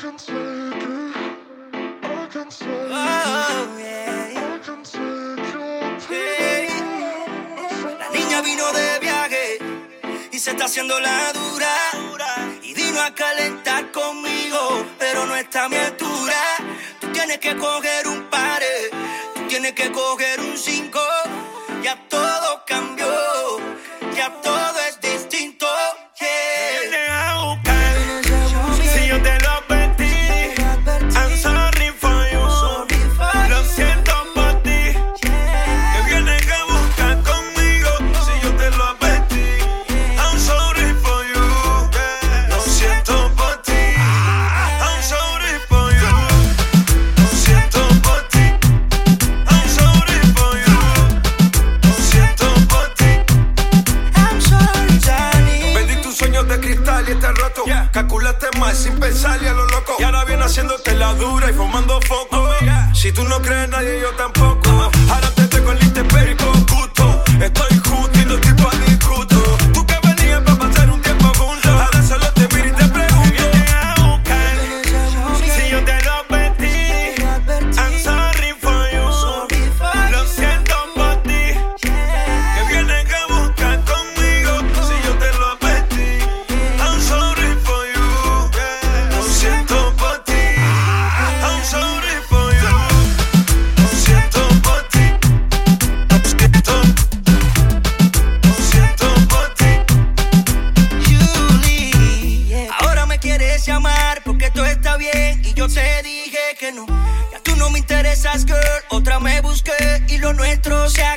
Oh, yeah. Hey. La niña vino de viaje y se está haciendo la dura. Y vino a calentar conmigo, pero no está a mi altura. Tú tienes que coger un pare, tú tienes que coger un 5. Ya todo cambió, ya todo es distinto. Vienes a buscar, si yo te lo advertí. I'm sorry for you, lo siento por ti. Que vienes a buscar conmigo, si yo te lo advertí. I'm sorry for you, lo siento por ti. I'm sorry for you, lo siento por ti. I'm sorry for you, lo siento por ti. I'm sorry, darling. Vendí tus sueños de cristal y está roto. Calculaste mal sin pensar y a lo loco. Y ahora viene haciéndote la dura y fumando foco. Si tú no crees en nadie, yo tampoco. Ahora te tengo el Instagram y con gusto. Estoy justo y no estoy pa' discuto. Tú que venías pa' pasar un tiempo juntos. Ahora solo te miro y te pregunto. Vienes a buscar, si yo te lo advertí. I'm sorry for you, lo siento por ti. Que vienes a buscar conmigo, si yo te lo advertí. I'm sorry for you, lo siento por ti. I'm sorry for you, lo siento por ti. Lo siento por ti. Julie, ahora me quieres llamar porque todo está bien y yo te dije que no. Ya tú no me interesas, girl. Otra me busqué y lo nuestro se acabó.